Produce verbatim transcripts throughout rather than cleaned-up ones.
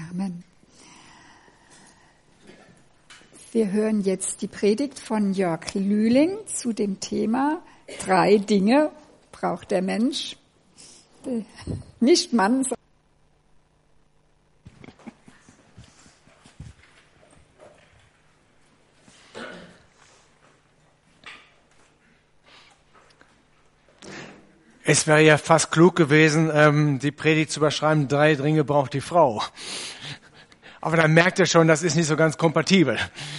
Amen. Wir hören jetzt die Predigt von Jörg Lühling zu dem Thema Drei Dinge braucht der Mensch. Nicht Mann, sondern Es wäre ja fast klug gewesen, ähm, die Predigt zu überschreiben, drei Dinge braucht die Frau. Aber dann merkt ihr schon, das ist nicht so ganz kompatibel.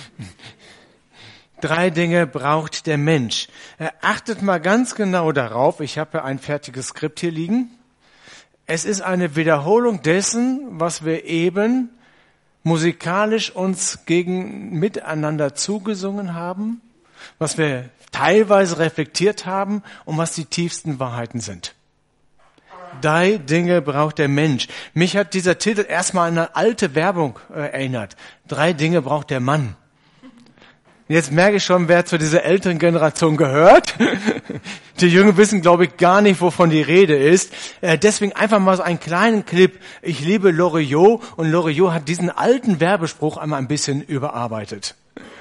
Drei Dinge braucht der Mensch. Äh, achtet mal ganz genau darauf, ich habe ja ein fertiges Skript hier liegen. Es ist eine Wiederholung dessen, was wir eben musikalisch uns gegen miteinander zugesungen haben, was wir teilweise reflektiert haben und was die tiefsten Wahrheiten sind. Drei Dinge braucht der Mensch. Mich hat dieser Titel erstmal an eine alte Werbung äh, erinnert. Drei Dinge braucht der Mann. Jetzt merke ich schon, wer zu dieser älteren Generation gehört. Die Jungen wissen, glaube ich, gar nicht, wovon die Rede ist. Äh, deswegen einfach mal so einen kleinen Clip. Ich liebe Loriot und Loriot hat diesen alten Werbespruch einmal ein bisschen überarbeitet.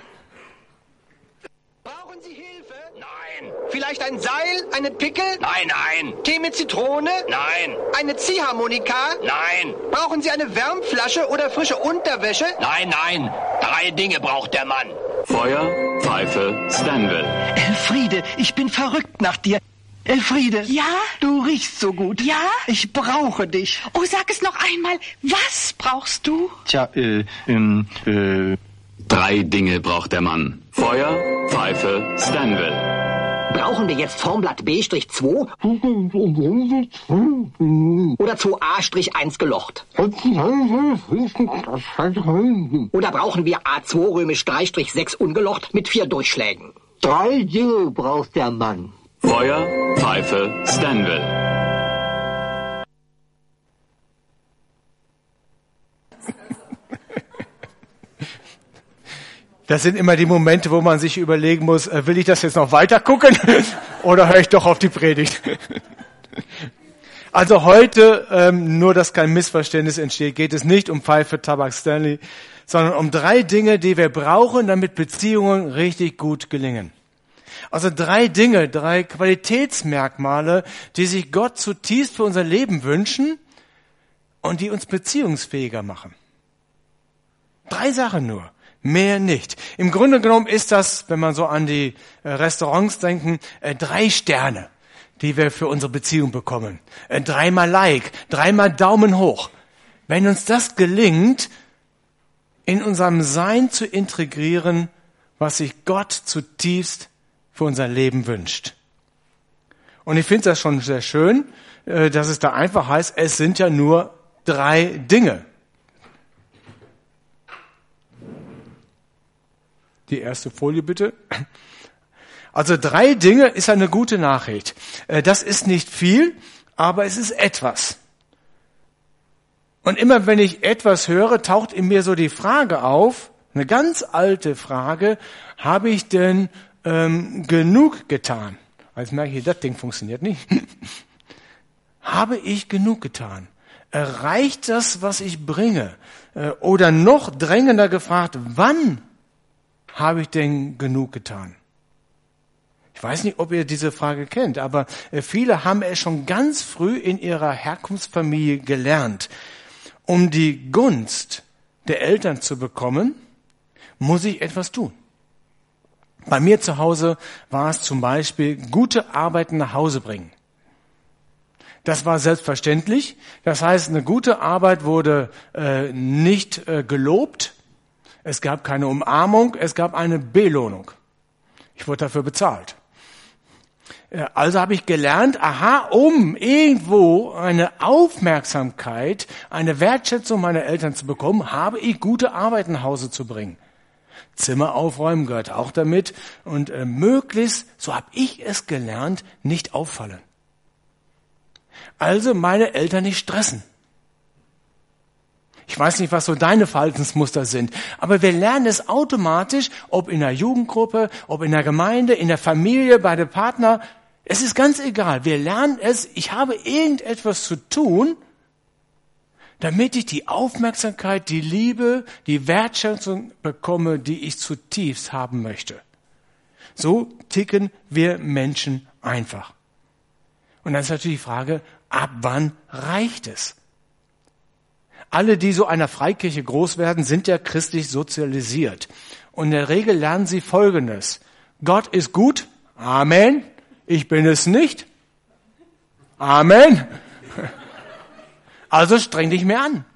Vielleicht ein Seil, eine Pickel? Nein, nein. Tee mit Zitrone? Nein. Eine Ziehharmonika? Nein. Brauchen Sie eine Wärmflasche oder frische Unterwäsche? Nein, nein. Drei Dinge braucht der Mann. Feuer, Pfeife, Stanwell. Elfriede, ich bin verrückt nach dir. Elfriede. Ja? Du riechst so gut. Ja? Ich brauche dich. Oh, sag es noch einmal. Was brauchst du? Tja, äh, ähm, äh... Drei Dinge braucht der Mann. Feuer, Pfeife, Stanwell. Brauchen wir jetzt Formblatt B zwei oder zwei A eins gelocht? Oder brauchen wir A zwei römisch drei sechs ungelocht mit vier Durchschlägen? Drei Dinge braucht der Mann. Feuer, Pfeife, Stanwell. Das sind immer die Momente, wo man sich überlegen muss, äh, will ich das jetzt noch weiter gucken oder höre ich doch auf die Predigt? Also heute, ähm, nur dass kein Missverständnis entsteht, geht es nicht um Pfeife, Tabak, Stanley, sondern um drei Dinge, die wir brauchen, damit Beziehungen richtig gut gelingen. Also drei Dinge, drei Qualitätsmerkmale, die sich Gott zutiefst für unser Leben wünschen und die uns beziehungsfähiger machen. Drei Sachen nur. Mehr nicht. Im Grunde genommen ist das, wenn man so an die äh, Restaurants denken, äh, drei Sterne, die wir für unsere Beziehung bekommen. Äh, dreimal Like, dreimal Daumen hoch. Wenn uns das gelingt, in unserem Sein zu integrieren, was sich Gott zutiefst für unser Leben wünscht. Und ich finde das schon sehr schön, äh, dass es da einfach heißt, es sind ja nur drei Dinge. Die erste Folie bitte. Also drei Dinge ist eine gute Nachricht. Das ist nicht viel, aber es ist etwas. Und immer wenn ich etwas höre, taucht in mir so die Frage auf, eine ganz alte Frage, habe ich denn ähm, genug getan? Jetzt merke ich, das Ding funktioniert nicht. Habe ich genug getan? Reicht das, was ich bringe? Oder noch drängender gefragt, wann habe ich denn genug getan? Ich weiß nicht, ob ihr diese Frage kennt, aber viele haben es schon ganz früh in ihrer Herkunftsfamilie gelernt. Um die Gunst der Eltern zu bekommen, muss ich etwas tun. Bei mir zu Hause war es zum Beispiel gute Arbeiten nach Hause bringen. Das war selbstverständlich. Das heißt, eine gute Arbeit wurde äh, nicht äh, gelobt. Es gab keine Umarmung, es gab eine Belohnung. Ich wurde dafür bezahlt. Also habe ich gelernt, aha, um irgendwo eine Aufmerksamkeit, eine Wertschätzung meiner Eltern zu bekommen, habe ich gute Arbeit nach Hause zu bringen. Zimmer aufräumen gehört auch damit und äh, möglichst, so habe ich es gelernt, nicht auffallen. Also meine Eltern nicht stressen. Ich weiß nicht, was so deine Verhaltensmuster sind, aber wir lernen es automatisch, ob in der Jugendgruppe, ob in der Gemeinde, in der Familie, bei dem Partner. Es ist ganz egal. Wir lernen es, ich habe irgendetwas zu tun, damit ich die Aufmerksamkeit, die Liebe, die Wertschätzung bekomme, die ich zutiefst haben möchte. So ticken wir Menschen einfach. Und dann ist natürlich die Frage, ab wann reicht es? Alle, die so einer Freikirche groß werden, sind ja christlich sozialisiert. Und in der Regel lernen sie Folgendes. Gott ist gut. Amen. Ich bin es nicht. Amen. Also streng dich mehr an.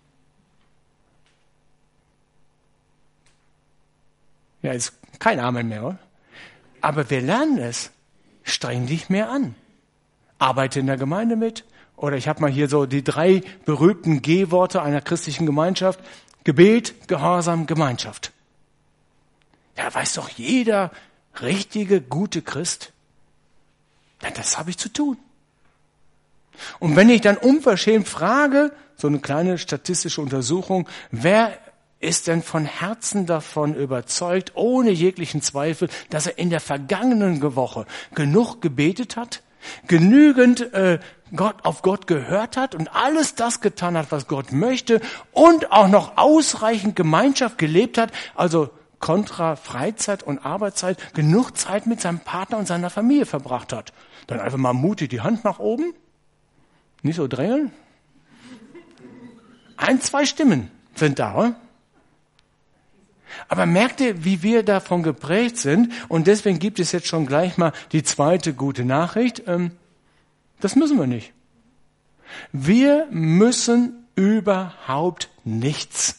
Ja, ist kein Amen mehr, oder? Aber wir lernen es. Streng dich mehr an. Arbeite in der Gemeinde mit. Oder ich habe mal hier so die drei berühmten G-Worte einer christlichen Gemeinschaft. Gebet, Gehorsam, Gemeinschaft. Ja, weiß doch jeder richtige, gute Christ. Ja, das habe ich zu tun. Und wenn ich dann unverschämt frage, so eine kleine statistische Untersuchung, wer ist denn von Herzen davon überzeugt, ohne jeglichen Zweifel, dass er in der vergangenen Woche genug gebetet hat, genügend äh, Gott auf Gott gehört hat und alles das getan hat, was Gott möchte und auch noch ausreichend Gemeinschaft gelebt hat, also kontra Freizeit und Arbeitszeit, genug Zeit mit seinem Partner und seiner Familie verbracht hat. Dann einfach mal mutig die Hand nach oben, nicht so drängeln. Ein, zwei Stimmen sind da, oder? Aber merkt ihr, wie wir davon geprägt sind? Und deswegen gibt es jetzt schon gleich mal die zweite gute Nachricht. Das müssen wir nicht. Wir müssen überhaupt nichts.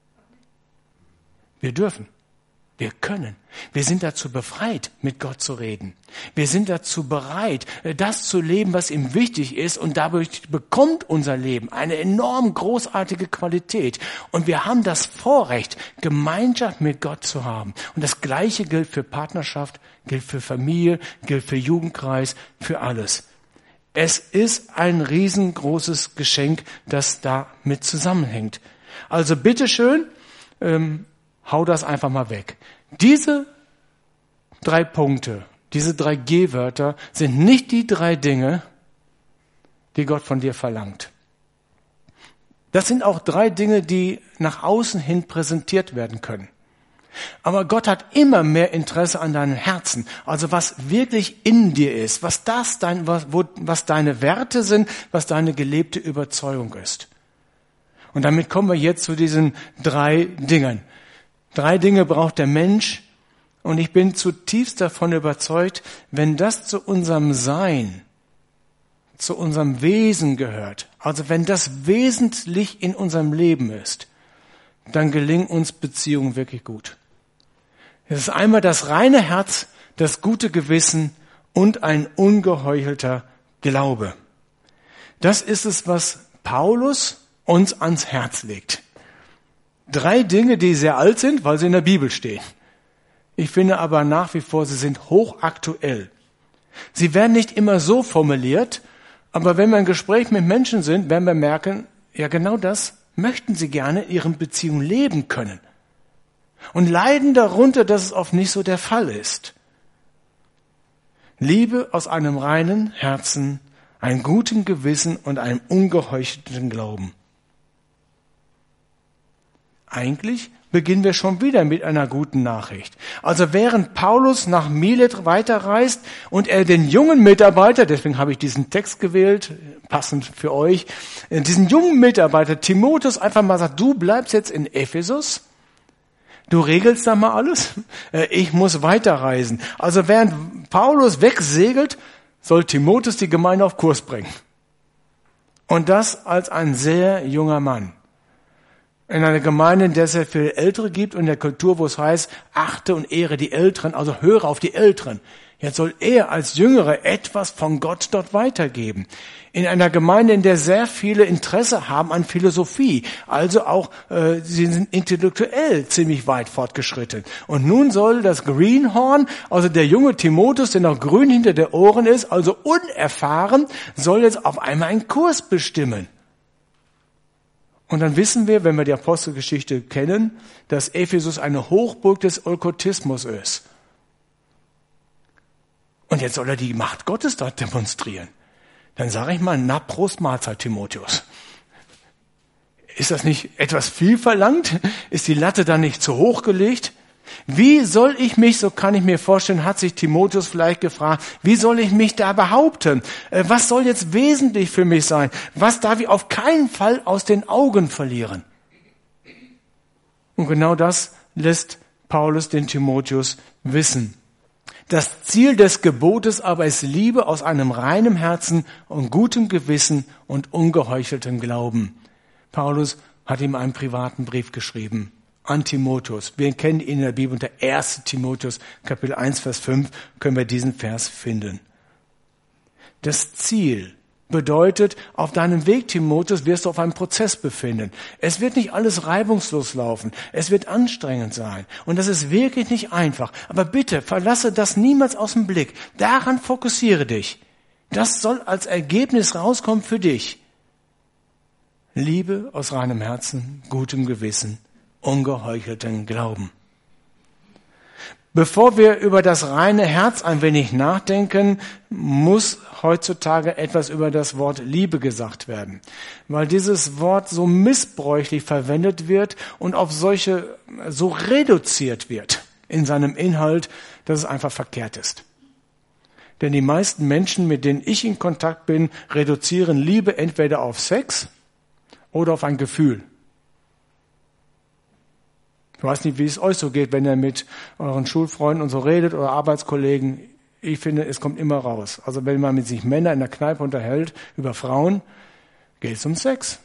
Wir dürfen. Wir können. Wir sind dazu befreit, mit Gott zu reden. Wir sind dazu bereit, das zu leben, was ihm wichtig ist. Und dadurch bekommt unser Leben eine enorm großartige Qualität. Und wir haben das Vorrecht, Gemeinschaft mit Gott zu haben. Und das Gleiche gilt für Partnerschaft, gilt für Familie, gilt für Jugendkreis, für alles. Es ist ein riesengroßes Geschenk, das damit zusammenhängt. Also bitteschön, ähm, hau das einfach mal weg. Diese drei Punkte, diese drei G-Wörter sind nicht die drei Dinge, die Gott von dir verlangt. Das sind auch drei Dinge, die nach außen hin präsentiert werden können. Aber Gott hat immer mehr Interesse an deinem Herzen, also was wirklich in dir ist, was das dein, was, wo, was deine Werte sind, was deine gelebte Überzeugung ist. Und damit kommen wir jetzt zu diesen drei Dingen. Drei Dinge braucht der Mensch und ich bin zutiefst davon überzeugt, wenn das zu unserem Sein, zu unserem Wesen gehört, also wenn das wesentlich in unserem Leben ist, dann gelingen uns Beziehungen wirklich gut. Es ist einmal das reine Herz, das gute Gewissen und ein ungeheuchelter Glaube. Das ist es, was Paulus uns ans Herz legt. Drei Dinge, die sehr alt sind, weil sie in der Bibel stehen. Ich finde aber nach wie vor, sie sind hochaktuell. Sie werden nicht immer so formuliert, aber wenn wir im Gespräch mit Menschen sind, werden wir merken, ja genau das möchten sie gerne in ihren Beziehungen leben können. Und leiden darunter, dass es oft nicht so der Fall ist. Liebe aus einem reinen Herzen, einem guten Gewissen und einem ungeheuchelten Glauben. Eigentlich beginnen wir schon wieder mit einer guten Nachricht. Also während Paulus nach Milet weiterreist und er den jungen Mitarbeiter, deswegen habe ich diesen Text gewählt, passend für euch, diesen jungen Mitarbeiter Timotheus einfach mal sagt, du bleibst jetzt in Ephesus, du regelst da mal alles, ich muss weiterreisen. Also während Paulus wegsegelt, soll Timotheus die Gemeinde auf Kurs bringen. Und das als ein sehr junger Mann. In einer Gemeinde, in der es sehr viele Ältere gibt und in der Kultur, wo es heißt, achte und ehre die Älteren, also höre auf die Älteren. Jetzt soll er als Jüngere etwas von Gott dort weitergeben. In einer Gemeinde, in der sehr viele Interesse haben an Philosophie, also auch, äh, sie sind intellektuell ziemlich weit fortgeschritten. Und nun soll das Greenhorn, also der junge Timotheus, der noch grün hinter den Ohren ist, also unerfahren, soll jetzt auf einmal einen Kurs bestimmen. Und dann wissen wir, wenn wir die Apostelgeschichte kennen, dass Ephesus eine Hochburg des Okkultismus ist. Und jetzt soll er die Macht Gottes dort demonstrieren. Dann sage ich mal, na Prost Mahlzeit, Timotheus. Ist das nicht etwas viel verlangt? Ist die Latte dann nicht zu hoch gelegt? Wie soll ich mich, so kann ich mir vorstellen, hat sich Timotheus vielleicht gefragt, wie soll ich mich da behaupten? Was soll jetzt wesentlich für mich sein? Was darf ich auf keinen Fall aus den Augen verlieren? Und genau das lässt Paulus den Timotheus wissen. Das Ziel des Gebotes aber ist Liebe aus einem reinen Herzen und gutem Gewissen und ungeheucheltem Glauben. Paulus hat ihm einen privaten Brief geschrieben an Timotheus. Wir kennen ihn in der Bibel unter erster Timotheus, Kapitel eins, Vers fünf, können wir diesen Vers finden. Das Ziel bedeutet, auf deinem Weg, Timotheus, wirst du auf einem Prozess befinden. Es wird nicht alles reibungslos laufen. Es wird anstrengend sein. Und das ist wirklich nicht einfach. Aber bitte, verlasse das niemals aus dem Blick. Daran fokussiere dich. Das soll als Ergebnis rauskommen für dich. Liebe aus reinem Herzen, gutem Gewissen, ungeheuchelten Glauben. Bevor wir über das reine Herz ein wenig nachdenken, muss heutzutage etwas über das Wort Liebe gesagt werden, weil dieses Wort so missbräuchlich verwendet wird und auf solche so reduziert wird in seinem Inhalt, dass es einfach verkehrt ist. Denn die meisten Menschen, mit denen ich in Kontakt bin, reduzieren Liebe entweder auf Sex oder auf ein Gefühl. Ich weiß nicht, wie es euch so geht, wenn ihr mit euren Schulfreunden und so redet oder Arbeitskollegen. Ich finde, es kommt immer raus. Also wenn man mit sich Männern in der Kneipe unterhält über Frauen, geht es um Sex.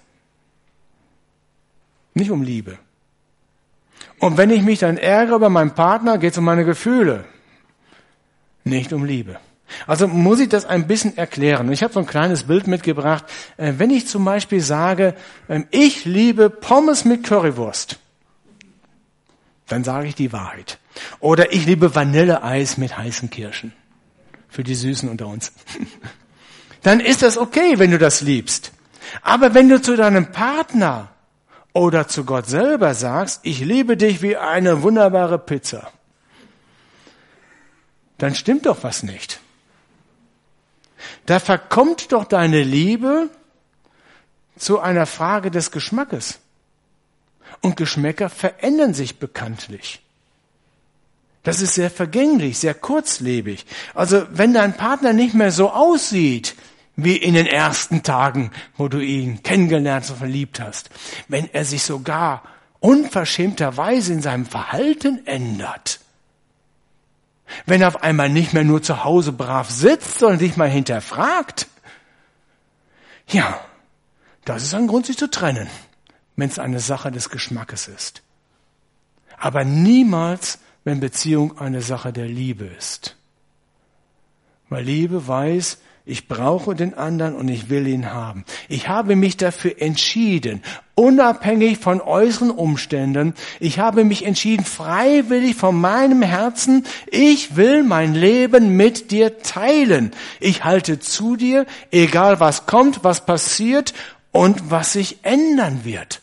Nicht um Liebe. Und wenn ich mich dann ärgere über meinen Partner, geht es um meine Gefühle. Nicht um Liebe. Also muss ich das ein bisschen erklären. Ich habe so ein kleines Bild mitgebracht. Wenn ich zum Beispiel sage, ich liebe Pommes mit Currywurst, dann sage ich die Wahrheit. Oder ich liebe Vanilleeis mit heißen Kirschen. Für die Süßen unter uns. Dann ist das okay, wenn du das liebst. Aber wenn du zu deinem Partner oder zu Gott selber sagst, ich liebe dich wie eine wunderbare Pizza, dann stimmt doch was nicht. Da verkommt doch deine Liebe zu einer Frage des Geschmackes. Und Geschmäcker verändern sich bekanntlich. Das ist sehr vergänglich, sehr kurzlebig. Also wenn dein Partner nicht mehr so aussieht, wie in den ersten Tagen, wo du ihn kennengelernt und verliebt hast, wenn er sich sogar unverschämterweise in seinem Verhalten ändert, wenn er auf einmal nicht mehr nur zu Hause brav sitzt, sondern dich mal hinterfragt, ja, das ist ein Grund, sich zu trennen, wenn es eine Sache des Geschmackes ist. Aber niemals, wenn Beziehung eine Sache der Liebe ist. Weil Liebe weiß, ich brauche den anderen und ich will ihn haben. Ich habe mich dafür entschieden, unabhängig von äußeren Umständen. Ich habe mich entschieden, freiwillig von meinem Herzen, ich will mein Leben mit dir teilen. Ich halte zu dir, egal was kommt, was passiert und was sich ändern wird.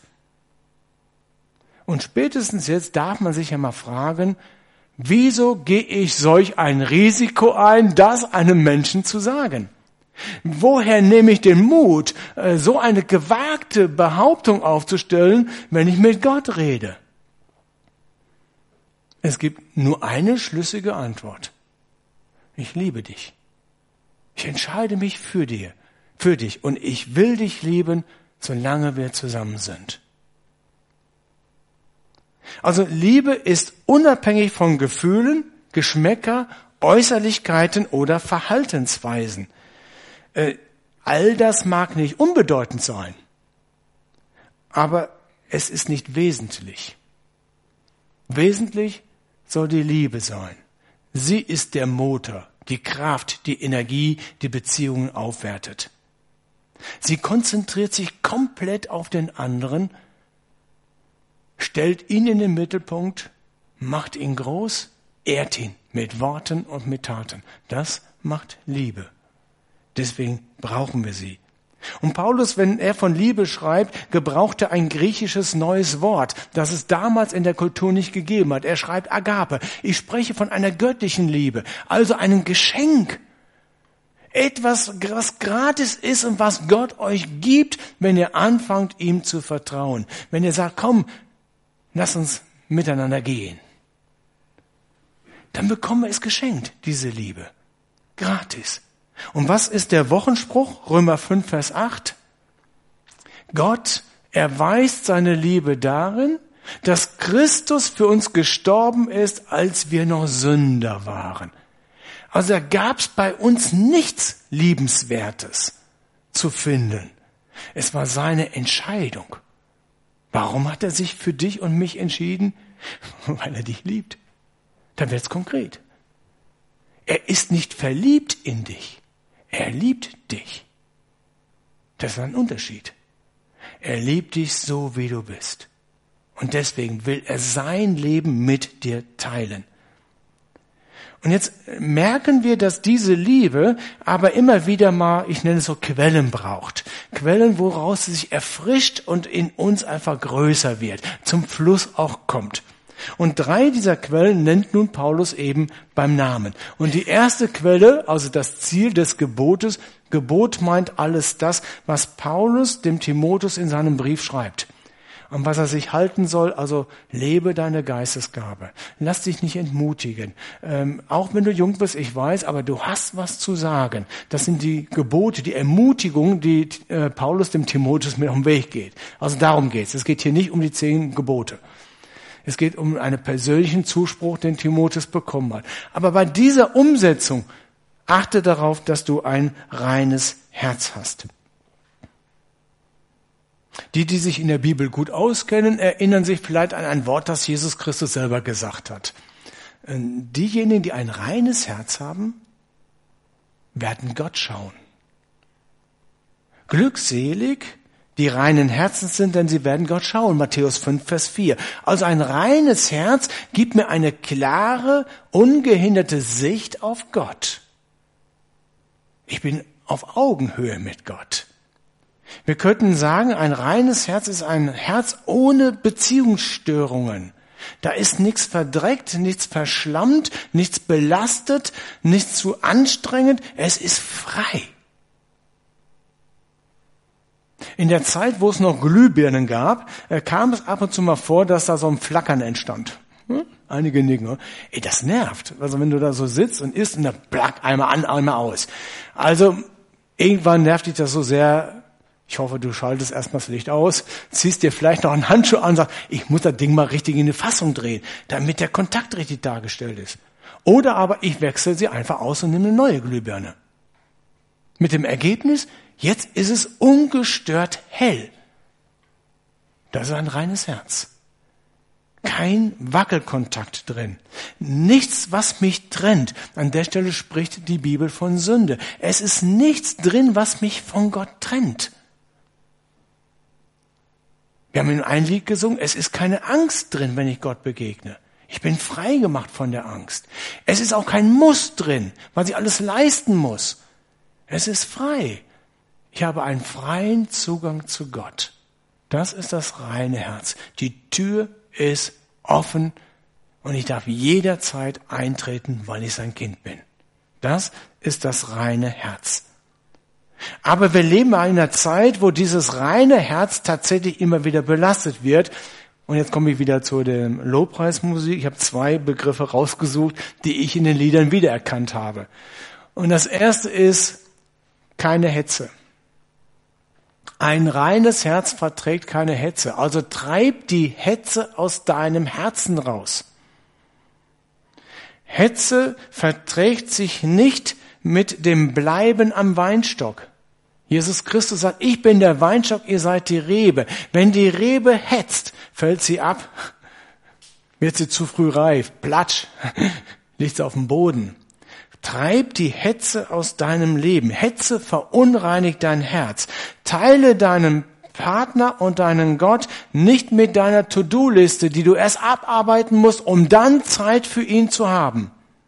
Und spätestens jetzt darf man sich ja mal fragen, wieso gehe ich solch ein Risiko ein, das einem Menschen zu sagen? Woher nehme ich den Mut, so eine gewagte Behauptung aufzustellen, wenn ich mit Gott rede? Es gibt nur eine schlüssige Antwort. Ich liebe dich. Ich entscheide mich für dir, für dich und ich will dich lieben, solange wir zusammen sind. Also Liebe ist unabhängig von Gefühlen, Geschmäcker, Äußerlichkeiten oder Verhaltensweisen. Äh, all das mag nicht unbedeutend sein, aber es ist nicht wesentlich. Wesentlich soll die Liebe sein. Sie ist der Motor, die Kraft, die Energie, die Beziehungen aufwertet. Sie konzentriert sich komplett auf den anderen, stellt ihn in den Mittelpunkt, macht ihn groß, ehrt ihn mit Worten und mit Taten. Das macht Liebe. Deswegen brauchen wir sie. Und Paulus, wenn er von Liebe schreibt, gebraucht er ein griechisches neues Wort, das es damals in der Kultur nicht gegeben hat. Er schreibt Agape. Ich spreche von einer göttlichen Liebe, also einem Geschenk. Etwas, was gratis ist und was Gott euch gibt, wenn ihr anfangt, ihm zu vertrauen. Wenn ihr sagt, komm, lass uns miteinander gehen. Dann bekommen wir es geschenkt, diese Liebe. Gratis. Und was ist der Wochenspruch? Römer fünf, Vers acht. Gott erweist seine Liebe darin, dass Christus für uns gestorben ist, als wir noch Sünder waren. Also da gab's bei uns nichts Liebenswertes zu finden. Es war seine Entscheidung. Warum hat er sich für dich und mich entschieden? Weil er dich liebt. Dann wird's konkret. Er ist nicht verliebt in dich. Er liebt dich. Das ist ein Unterschied. Er liebt dich so, wie du bist. Und deswegen will er sein Leben mit dir teilen. Und jetzt merken wir, dass diese Liebe aber immer wieder mal, ich nenne es so, Quellen braucht. Quellen, woraus sie sich erfrischt und in uns einfach größer wird, zum Fluss auch kommt. Und drei dieser Quellen nennt nun Paulus eben beim Namen. Und die erste Quelle, also das Ziel des Gebotes, Gebot meint alles das, was Paulus dem Timotheus in seinem Brief schreibt. An was er sich halten soll, also lebe deine Geistesgabe. Lass dich nicht entmutigen. Ähm, auch wenn du jung bist, ich weiß, aber du hast was zu sagen. Das sind die Gebote, die Ermutigung, die äh, Paulus dem Timotheus mit auf den Weg geht. Also darum geht's. Es geht hier nicht um die zehn Gebote. Es geht um einen persönlichen Zuspruch, den Timotheus bekommen hat. Aber bei dieser Umsetzung achte darauf, dass du ein reines Herz hast. Die, die sich in der Bibel gut auskennen, erinnern sich vielleicht an ein Wort, das Jesus Christus selber gesagt hat. Diejenigen, die ein reines Herz haben, werden Gott schauen. Glückselig, die reinen Herzens sind, denn sie werden Gott schauen. Matthäus fünf, Vers vier. Also ein reines Herz gibt mir eine klare, ungehinderte Sicht auf Gott. Ich bin auf Augenhöhe mit Gott. Wir könnten sagen, ein reines Herz ist ein Herz ohne Beziehungsstörungen. Da ist nichts verdreckt, nichts verschlammt, nichts belastet, nichts zu anstrengend. Es ist frei. In der Zeit, wo es noch Glühbirnen gab, kam es ab und zu mal vor, dass da so ein Flackern entstand. Hm? Einige nicken. Ey, das nervt. Also wenn du da so sitzt und isst und dann plack, einmal an, einmal aus. Also irgendwann nervt dich das so sehr. Ich hoffe, du schaltest erstmal das Licht aus, ziehst dir vielleicht noch einen Handschuh an und sagst, ich muss das Ding mal richtig in eine Fassung drehen, damit der Kontakt richtig dargestellt ist. Oder aber ich wechsle sie einfach aus und nehme eine neue Glühbirne. Mit dem Ergebnis, jetzt ist es ungestört hell. Das ist ein reines Herz. Kein Wackelkontakt drin. Nichts, was mich trennt. An der Stelle spricht die Bibel von Sünde. Es ist nichts drin, was mich von Gott trennt. Wir haben in ein Lied gesungen, es ist keine Angst drin, wenn ich Gott begegne. Ich bin frei gemacht von der Angst. Es ist auch kein Muss drin, was ich alles leisten muss. Es ist frei. Ich habe einen freien Zugang zu Gott. Das ist das reine Herz. Die Tür ist offen und ich darf jederzeit eintreten, weil ich sein Kind bin. Das ist das reine Herz. Aber wir leben in einer Zeit, wo dieses reine Herz tatsächlich immer wieder belastet wird. Und jetzt komme ich wieder zu der Lobpreismusik. Ich habe zwei Begriffe rausgesucht, die ich in den Liedern wiedererkannt habe. Und das erste ist keine Hetze. Ein reines Herz verträgt keine Hetze. Also treib die Hetze aus deinem Herzen raus. Hetze verträgt sich nicht mit dem Bleiben am Weinstock. Jesus Christus sagt, ich bin der Weinstock, ihr seid die Rebe. Wenn die Rebe hetzt, fällt sie ab, wird sie zu früh reif, platsch, liegt sie auf dem Boden. Treib die Hetze aus deinem Leben. Hetze verunreinigt dein Herz. Teile deinen Partner und deinen Gott nicht mit deiner To-Do-Liste, die du erst abarbeiten musst, um dann Zeit für ihn zu haben.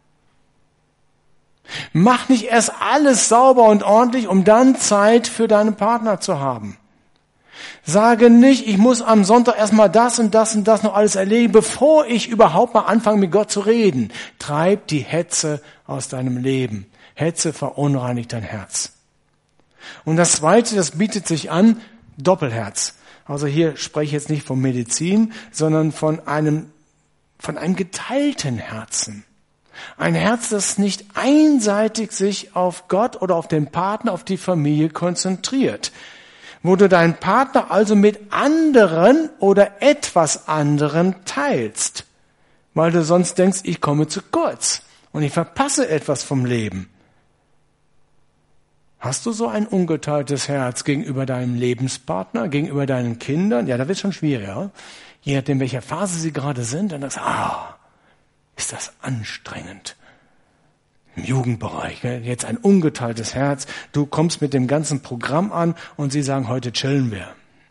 Mach nicht erst alles sauber und ordentlich, um dann Zeit für deinen Partner zu haben. Sage nicht, ich muss am Sonntag erstmal das und das und das noch alles erledigen, bevor ich überhaupt mal anfange, mit Gott zu reden. Treib die Hetze aus deinem Leben. Hetze verunreinigt dein Herz. Und das Zweite, das bietet sich an, Doppelherz. Also hier spreche ich jetzt nicht von Medizin, sondern von einem, von einem geteilten Herzen. Ein Herz, das nicht einseitig sich auf Gott oder auf den Partner, auf die Familie konzentriert. Wo du deinen Partner also mit anderen oder etwas anderem teilst. Weil du sonst denkst, ich komme zu kurz und ich verpasse etwas vom Leben. Hast du so ein ungeteiltes Herz gegenüber deinem Lebenspartner, gegenüber deinen Kindern? Ja, da wird es schon schwieriger. Je nachdem, in welcher Phase sie gerade sind, dann sagst du, ah, ist das anstrengend. Im Jugendbereich, jetzt ein ungeteiltes Herz. Du kommst mit dem ganzen Programm an und sie sagen, heute chillen wir.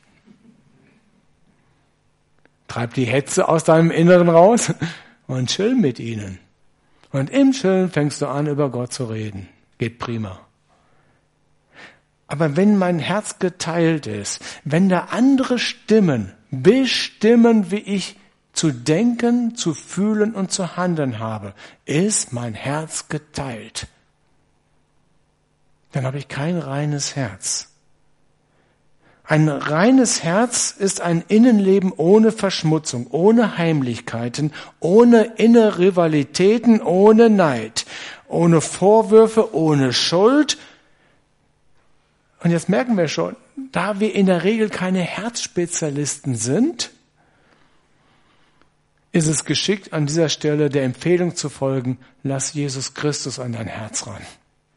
Treib die Hetze aus deinem Inneren raus und chill mit ihnen. Und im Chillen fängst du an, über Gott zu reden. Geht prima. Aber wenn mein Herz geteilt ist, wenn da andere Stimmen bestimmen, wie ich zu denken, zu fühlen und zu handeln habe, ist mein Herz geteilt. Dann habe ich kein reines Herz. Ein reines Herz ist ein Innenleben ohne Verschmutzung, ohne Heimlichkeiten, ohne innere Rivalitäten, ohne Neid, ohne Vorwürfe, ohne Schuld. Und jetzt merken wir schon, da wir in der Regel keine Herzspezialisten sind, ist es geschickt, an dieser Stelle der Empfehlung zu folgen, lass Jesus Christus an dein Herz ran.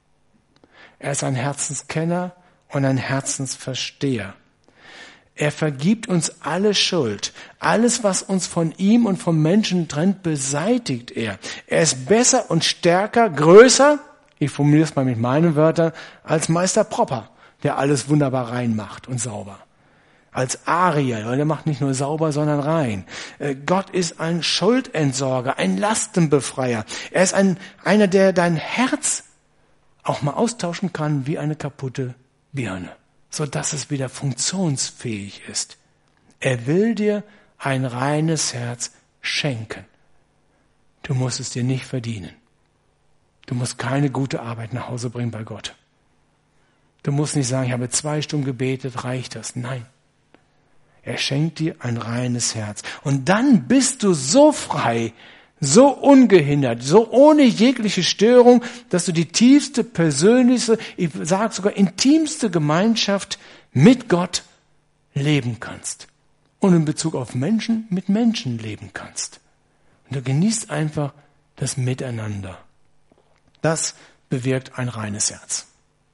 Er ist ein Herzenskenner und ein Herzensversteher. Er vergibt uns alle Schuld. Alles, was uns von ihm und vom Menschen trennt, beseitigt er. Er ist besser und stärker, größer, ich formuliere es mal mit meinen Wörtern, als Meister Propper, der alles wunderbar rein macht und sauber. Als Ariel, weil er macht nicht nur sauber, sondern rein. Gott ist ein Schuldentsorger, ein Lastenbefreier. Er ist ein, einer, der dein Herz auch mal austauschen kann wie eine kaputte Birne, sodass es wieder funktionsfähig ist. Er will dir ein reines Herz schenken. Du musst es dir nicht verdienen. Du musst keine gute Arbeit nach Hause bringen bei Gott. Du musst nicht sagen, ich habe zwei Stunden gebetet, reicht das? Nein. Er schenkt dir ein reines Herz. Und dann bist du so frei, so ungehindert, so ohne jegliche Störung, dass du die tiefste, persönlichste, ich sage sogar intimste Gemeinschaft mit Gott leben kannst. Und in Bezug auf Menschen mit Menschen leben kannst. Und du genießt einfach das Miteinander. Das bewirkt ein reines Herz.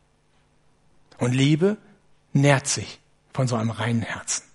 Und Liebe nährt sich von so einem reinen Herzen.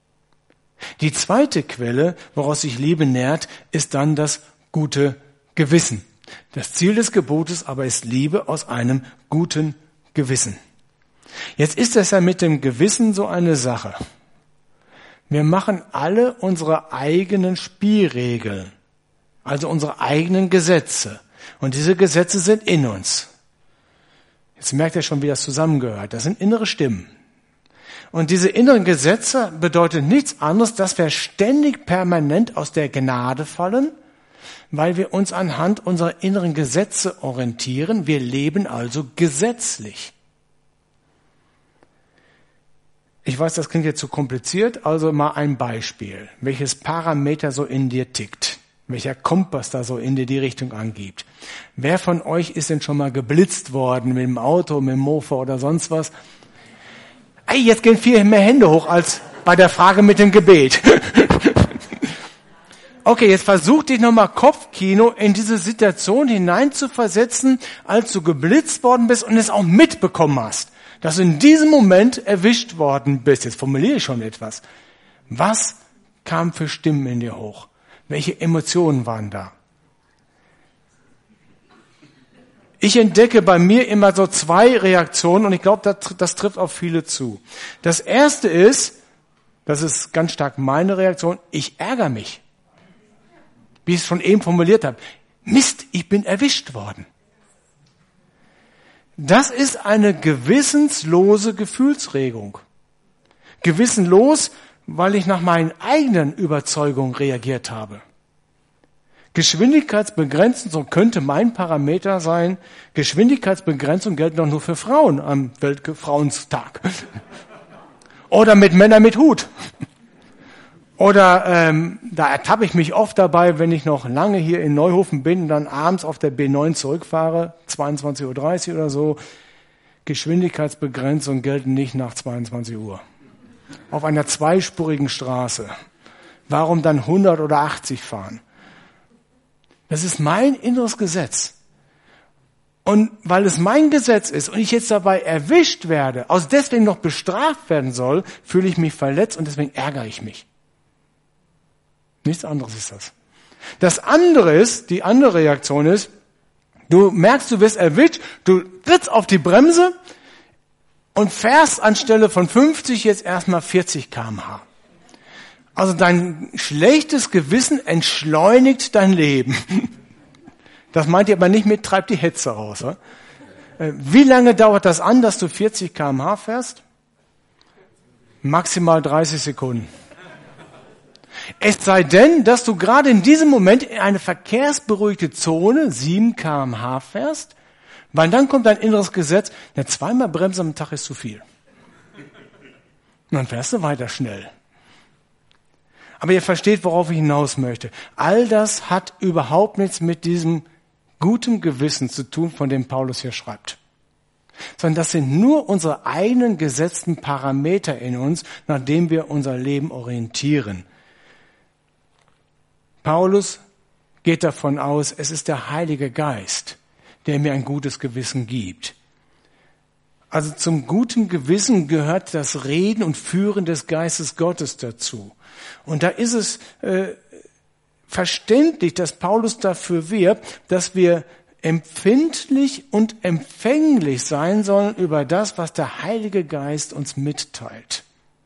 Die zweite Quelle, woraus sich Liebe nährt, ist dann das gute Gewissen. Das Ziel des Gebotes aber ist Liebe aus einem guten Gewissen. Jetzt ist das ja mit dem Gewissen so eine Sache. Wir machen alle unsere eigenen Spielregeln, also unsere eigenen Gesetze. Und diese Gesetze sind in uns. Jetzt merkt ihr schon, wie das zusammengehört. Das sind innere Stimmen. Und diese inneren Gesetze bedeutet nichts anderes, dass wir ständig permanent aus der Gnade fallen, weil wir uns anhand unserer inneren Gesetze orientieren. Wir leben also gesetzlich. Ich weiß, das klingt jetzt zu kompliziert, also mal ein Beispiel, welches Parameter so in dir tickt, welcher Kompass da so in dir die Richtung angibt. Wer von euch ist denn schon mal geblitzt worden mit dem Auto, mit dem Mofa oder sonst was? Ey, jetzt gehen viel mehr Hände hoch als bei der Frage mit dem Gebet. Okay, jetzt versuch dich nochmal Kopfkino in diese Situation hineinzuversetzen, als du geblitzt worden bist und es auch mitbekommen hast, dass du in diesem Moment erwischt worden bist. Jetzt formuliere ich schon etwas. Was kam für Stimmen in dir hoch? Welche Emotionen waren da? Ich entdecke bei mir immer so zwei Reaktionen und ich glaube, das, das trifft auf viele zu. Das erste ist, das ist ganz stark meine Reaktion, ich ärgere mich. Wie ich es schon eben formuliert habe. Mist, ich bin erwischt worden. Das ist eine gewissenslose Gefühlsregung. Gewissenlos, weil ich nach meinen eigenen Überzeugungen reagiert habe. Geschwindigkeitsbegrenzung, so könnte mein Parameter sein, Geschwindigkeitsbegrenzung gelten doch nur für Frauen am Weltfrauentag. Oder mit Männern mit Hut. Oder ähm, da ertappe ich mich oft dabei, wenn ich noch lange hier in Neuhofen bin und dann abends auf der B neun zurückfahre, zweiundzwanzig Uhr dreißig oder so. Geschwindigkeitsbegrenzung gelten nicht nach zweiundzwanzig Uhr. Auf einer zweispurigen Straße. Warum dann hundert oder achtzig fahren? Das ist mein inneres Gesetz. Und weil es mein Gesetz ist und ich jetzt dabei erwischt werde, aus deswegen noch bestraft werden soll, fühle ich mich verletzt und deswegen ärgere ich mich. Nichts anderes ist das. Das andere ist, die andere Reaktion ist, du merkst, du wirst erwischt, du trittst auf die Bremse und fährst anstelle von fünfzig jetzt erstmal vierzig Kilometer pro Stunde. Also dein schlechtes Gewissen entschleunigt dein Leben. Das meint ihr aber nicht mit, treibt die Hetze raus. Oder? Wie lange dauert das an, dass du vierzig Kilometer pro Stunde fährst? Maximal dreißig Sekunden. Es sei denn, dass du gerade in diesem Moment in eine verkehrsberuhigte Zone, sieben Kilometer pro Stunde fährst, weil dann kommt dein inneres Gesetz, ne, zweimal Bremse am Tag ist zu viel. Und dann fährst du weiter schnell. Aber ihr versteht, worauf ich hinaus möchte. All das hat überhaupt nichts mit diesem guten Gewissen zu tun, von dem Paulus hier schreibt. Sondern das sind nur unsere eigenen gesetzten Parameter in uns, nach denen wir unser Leben orientieren. Paulus geht davon aus, es ist der Heilige Geist, der mir ein gutes Gewissen gibt. Also zum guten Gewissen gehört das Reden und Führen des Geistes Gottes dazu. Und da ist es äh, verständlich, dass Paulus dafür wirbt, dass wir empfindlich und empfänglich sein sollen über das, was der Heilige Geist uns mitteilt.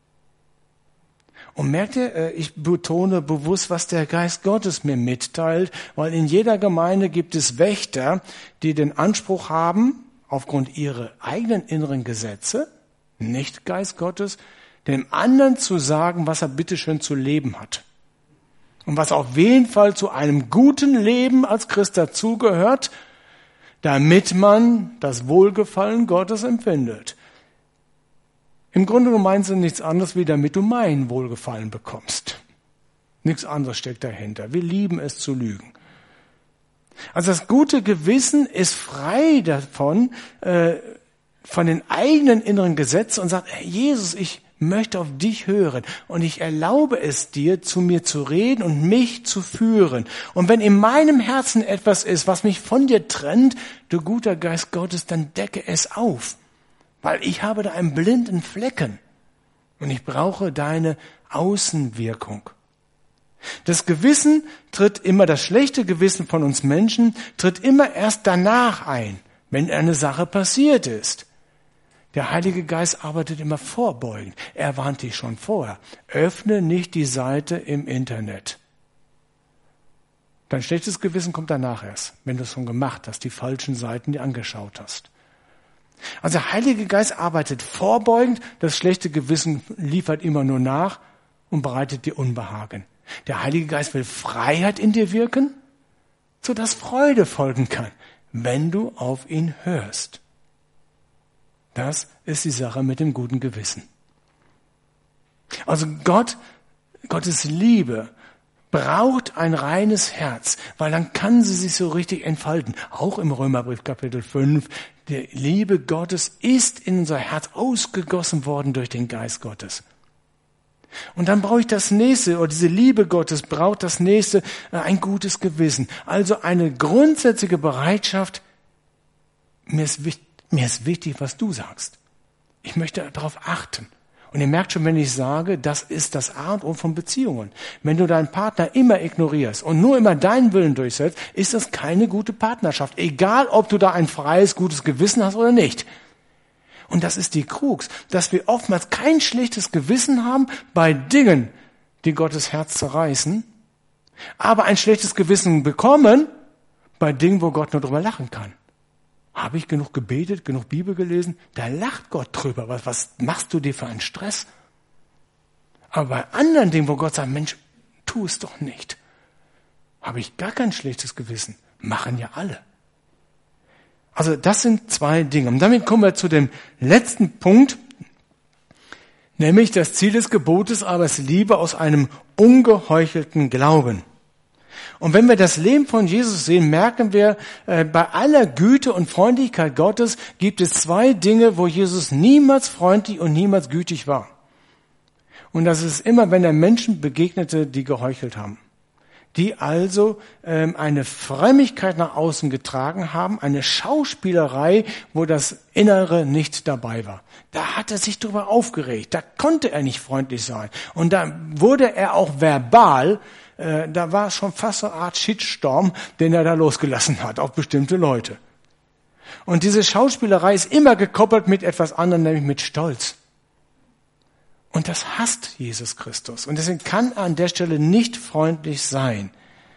Und merkt ihr, ich betone bewusst, was der Geist Gottes mir mitteilt, weil in jeder Gemeinde gibt es Wächter, die den Anspruch haben, aufgrund ihrer eigenen inneren Gesetze, nicht Geist Gottes, dem anderen zu sagen, was er bitteschön zu leben hat. Und was auf jeden Fall zu einem guten Leben als Christ dazugehört, damit man das Wohlgefallen Gottes empfindet. Im Grunde gemeint sind nichts anderes, wie damit du mein Wohlgefallen bekommst. Nichts anderes steckt dahinter. Wir lieben es zu lügen. Also das gute Gewissen ist frei davon, äh, von den eigenen inneren Gesetzen und sagt, hey Jesus, ich möchte auf dich hören und ich erlaube es dir, zu mir zu reden und mich zu führen. Und wenn in meinem Herzen etwas ist, was mich von dir trennt, du guter Geist Gottes, dann decke es auf. Weil ich habe da einen blinden Flecken und ich brauche deine Außenwirkung. Das Gewissen tritt immer, das schlechte Gewissen von uns Menschen tritt immer erst danach ein, wenn eine Sache passiert ist. Der Heilige Geist arbeitet immer vorbeugend. Er warnt dich schon vorher. Öffne nicht die Seite im Internet. Dein schlechtes Gewissen kommt danach erst, wenn du es schon gemacht hast, die falschen Seiten dir angeschaut hast. Also der Heilige Geist arbeitet vorbeugend, das schlechte Gewissen liefert immer nur nach und bereitet dir Unbehagen. Der Heilige Geist will Freiheit in dir wirken, sodass Freude folgen kann, wenn du auf ihn hörst. Das ist die Sache mit dem guten Gewissen. Also Gott, Gottes Liebe braucht ein reines Herz, weil dann kann sie sich so richtig entfalten. Auch im Römerbrief Kapitel fünf, die Liebe Gottes ist in unser Herz ausgegossen worden durch den Geist Gottes. Und dann brauche ich das nächste, oder diese Liebe Gottes braucht das nächste, ein gutes Gewissen. Also eine grundsätzliche Bereitschaft, mir ist wichtig, Mir ist wichtig, was du sagst. Ich möchte darauf achten. Und ihr merkt schon, wenn ich sage, das ist das A und O von Beziehungen. Wenn du deinen Partner immer ignorierst und nur immer deinen Willen durchsetzt, ist das keine gute Partnerschaft. Egal, ob du da ein freies, gutes Gewissen hast oder nicht. Und das ist die Krux, dass wir oftmals kein schlechtes Gewissen haben bei Dingen, die Gottes Herz zerreißen, aber ein schlechtes Gewissen bekommen bei Dingen, wo Gott nur drüber lachen kann. Habe ich genug gebetet, genug Bibel gelesen? Da lacht Gott drüber. Was, was machst du dir für einen Stress? Aber bei anderen Dingen, wo Gott sagt, Mensch, tu es doch nicht, habe ich gar kein schlechtes Gewissen. Machen ja alle. Also das sind zwei Dinge. Und damit kommen wir zu dem letzten Punkt, nämlich das Ziel des Gebotes, aber es Liebe aus einem ungeheuchelten Glauben. Und wenn wir das Leben von Jesus sehen, merken wir, äh, bei aller Güte und Freundlichkeit Gottes gibt es zwei Dinge, wo Jesus niemals freundlich und niemals gütig war. Und das ist immer, wenn er Menschen begegnete, die geheuchelt haben. Die also ähm, eine Frömmigkeit nach außen getragen haben, eine Schauspielerei, wo das Innere nicht dabei war. Da hat er sich darüber aufgeregt, da konnte er nicht freundlich sein. Und da wurde er auch verbal, äh, da war es schon fast so eine Art Shitstorm, den er da losgelassen hat auf bestimmte Leute. Und diese Schauspielerei ist immer gekoppelt mit etwas anderem, nämlich mit Stolz. Und das hasst Jesus Christus. Und deswegen kann er an der Stelle nicht freundlich sein.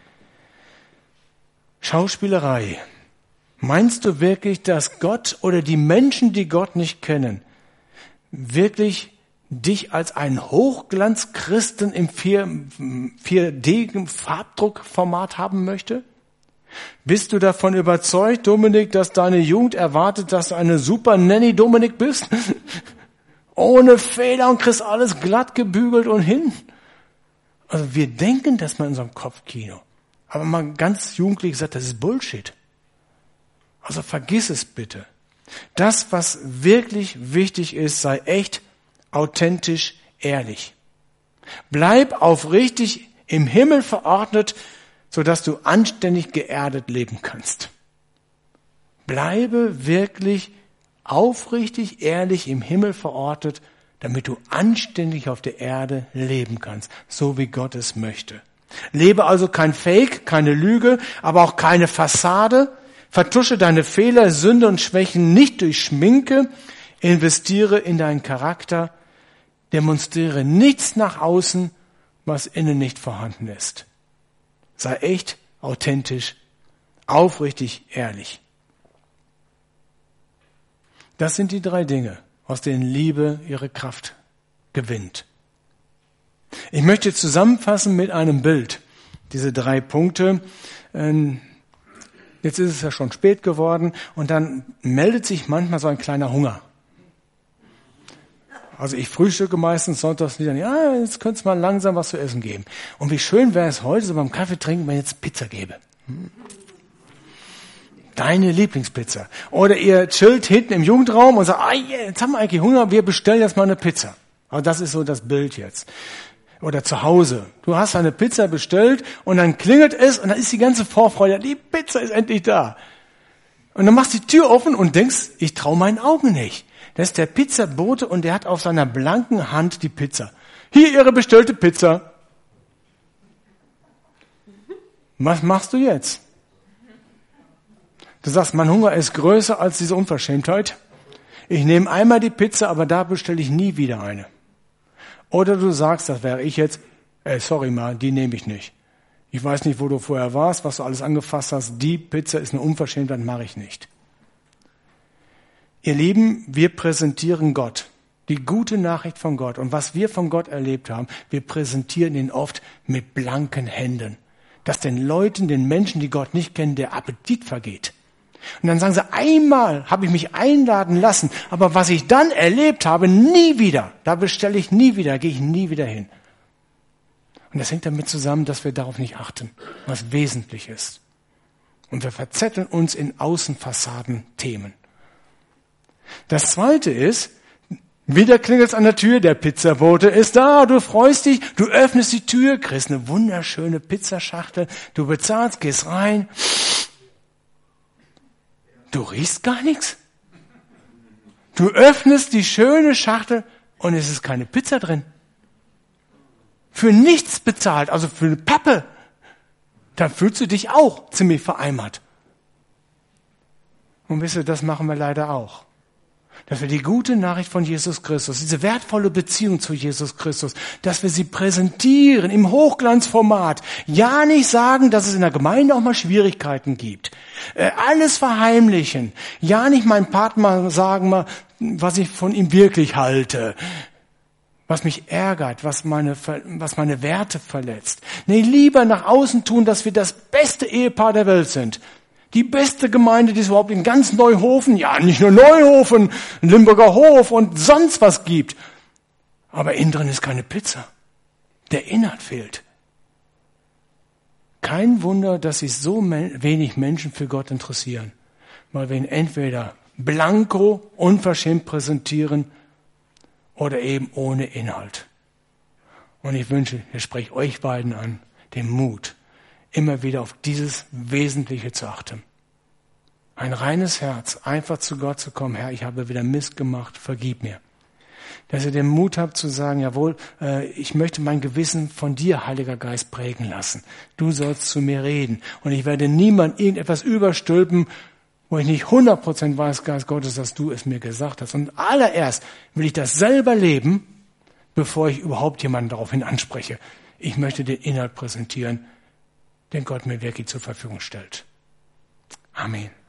Schauspielerei. Meinst du wirklich, dass Gott oder die Menschen, die Gott nicht kennen, wirklich dich als einen Hochglanzchristen im vier D-Farbdruckformat haben möchte? Bist du davon überzeugt, Dominik, dass deine Jugend erwartet, dass du eine super Nanny Dominik bist? Ohne Fehler und kriegst alles glatt gebügelt und hin. Also wir denken das mal in unserem Kopfkino. Aber mal ganz jugendlich gesagt, das ist Bullshit. Also vergiss es bitte. Das, was wirklich wichtig ist, sei echt, authentisch, ehrlich. Bleib aufrichtig im Himmel verordnet, sodass du anständig geerdet leben kannst. Bleibe wirklich aufrichtig, ehrlich im Himmel verortet, damit du anständig auf der Erde leben kannst, so wie Gott es möchte. Lebe also kein Fake, keine Lüge, aber auch keine Fassade. Vertusche deine Fehler, Sünde und Schwächen nicht durch Schminke. Investiere in deinen Charakter. Demonstriere nichts nach außen, was innen nicht vorhanden ist. Sei echt, authentisch, aufrichtig, ehrlich. Das sind die drei Dinge, aus denen Liebe ihre Kraft gewinnt. Ich möchte zusammenfassen mit einem Bild, diese drei Punkte. Jetzt ist es ja schon spät geworden und dann meldet sich manchmal so ein kleiner Hunger. Also ich frühstücke meistens sonntags nicht, ja, jetzt könnte es mal langsam was zu essen geben. Und wie schön wäre es heute so beim Kaffee trinken, wenn ich jetzt Pizza gäbe. Hm. Deine Lieblingspizza. Oder ihr chillt hinten im Jugendraum und sagt, ah, yeah, jetzt haben wir eigentlich Hunger, wir bestellen jetzt mal eine Pizza. Aber das ist so das Bild jetzt. Oder zu Hause. Du hast eine Pizza bestellt und dann klingelt es und dann ist die ganze Vorfreude, die Pizza ist endlich da. Und dann machst du die Tür offen und denkst, ich traue meinen Augen nicht. Das ist der Pizzabote und der hat auf seiner blanken Hand die Pizza. Hier Ihre bestellte Pizza. Was machst du jetzt? Du sagst, mein Hunger ist größer als diese Unverschämtheit. Ich nehme einmal die Pizza, aber da bestelle ich nie wieder eine. Oder du sagst, das wäre ich jetzt, ey, sorry mal, die nehme ich nicht. Ich weiß nicht, wo du vorher warst, was du alles angefasst hast. Die Pizza ist eine Unverschämtheit, mache ich nicht. Ihr Lieben, wir präsentieren Gott, die gute Nachricht von Gott. Und was wir von Gott erlebt haben, wir präsentieren ihn oft mit blanken Händen. Dass den Leuten, den Menschen, die Gott nicht kennen, der Appetit vergeht. Und dann sagen sie, einmal habe ich mich einladen lassen, aber was ich dann erlebt habe, nie wieder. Da bestelle ich nie wieder, gehe ich nie wieder hin. Und das hängt damit zusammen, dass wir darauf nicht achten, was wesentlich ist. Und wir verzetteln uns in Außenfassaden-Themen. Das Zweite ist, wieder klingelt es an der Tür, der Pizzabote ist da, du freust dich, du öffnest die Tür, kriegst eine wunderschöne Pizzaschachtel, du bezahlst, gehst rein. Du riechst gar nichts. Du öffnest die schöne Schachtel und es ist keine Pizza drin. Für nichts bezahlt, also für eine Pappe. Dann fühlst du dich auch ziemlich vereimert. Und wisst ihr, das machen wir leider auch. Dass wir die gute Nachricht von Jesus Christus, diese wertvolle Beziehung zu Jesus Christus, dass wir sie präsentieren im Hochglanzformat. Ja, nicht sagen, dass es in der Gemeinde auch mal Schwierigkeiten gibt. Äh, alles verheimlichen. Ja, nicht meinem Partner sagen, mal, was ich von ihm wirklich halte. was mich ärgert, was meine, was meine Werte verletzt. Nee, lieber nach außen tun, dass wir das beste Ehepaar der Welt sind. Die beste Gemeinde, die es überhaupt in ganz Neuhofen, ja nicht nur Neuhofen, Limburger Hof und sonst was gibt. Aber innen drin ist keine Pizza. Der Inhalt fehlt. Kein Wunder, dass sich so wenig Menschen für Gott interessieren, weil wir ihn entweder blanko, unverschämt präsentieren oder eben ohne Inhalt. Und ich wünsche, ich spreche euch beiden an, den Mut, immer wieder auf dieses Wesentliche zu achten. Ein reines Herz, einfach zu Gott zu kommen, Herr, ich habe wieder Mist gemacht, vergib mir. Dass ihr den Mut habt zu sagen, jawohl, äh, ich möchte mein Gewissen von dir, Heiliger Geist, prägen lassen. Du sollst zu mir reden. Und ich werde niemand irgendetwas überstülpen, wo ich nicht hundert Prozent weiß, Geist Gottes, dass du es mir gesagt hast. Und allererst will ich das selber leben, bevor ich überhaupt jemanden daraufhin anspreche. Ich möchte den Inhalt präsentieren, den Gott mir wirklich zur Verfügung stellt. Amen.